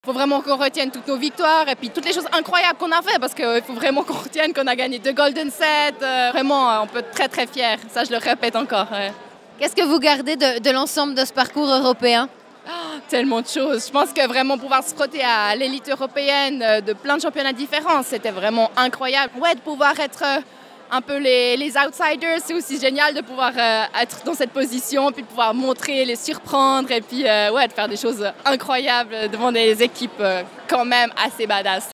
Il faut vraiment qu'on retienne toutes nos victoires et puis toutes les choses incroyables qu'on a fait parce qu'il faut vraiment qu'on retienne qu'on a gagné 2 Golden Sets. Vraiment, on peut être très très fiers. Ça, je le répète encore. Ouais. Qu'est-ce que vous gardez de l'ensemble de ce parcours européen? Tellement de choses. Je pense que vraiment pouvoir se frotter à l'élite européenne de plein de championnats différents, c'était vraiment incroyable. Ouais, de pouvoir être un peu les outsiders, c'est aussi génial de pouvoir être dans cette position, puis de pouvoir montrer, les surprendre et puis de faire des choses incroyables devant des équipes quand même assez badass.